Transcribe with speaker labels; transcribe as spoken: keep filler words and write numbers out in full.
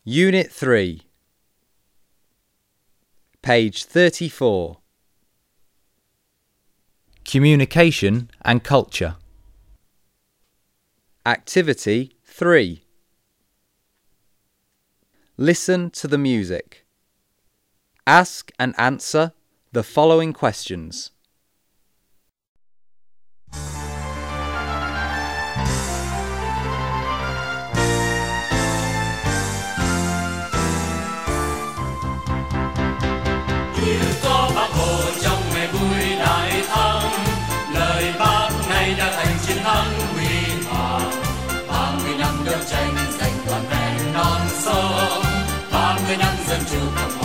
Speaker 1: Unit three, page thirty-four. Communication and culture. Activity three. Listen to the music. Ask and answer the following questions.
Speaker 2: Yêu có Bác Hồ trong ngày vui đại thắng, lời Bác nay đã thành chiến thắng huy hoàng. ba mươi năm đấu tranh giành toàn vẹn non sông, ba mươi năm dân chủ cộng hòa.